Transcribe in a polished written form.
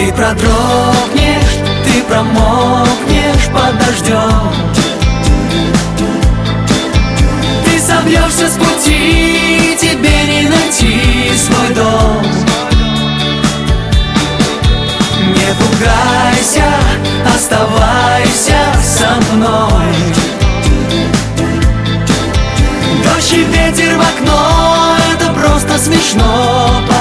Ты продрогнешь, ты промокнешь под дождем. Ты собьешься с пути, тебе не найти свой дом. Не пугайся, оставайся со мной. Дождь и ветер в окно, это просто смешно.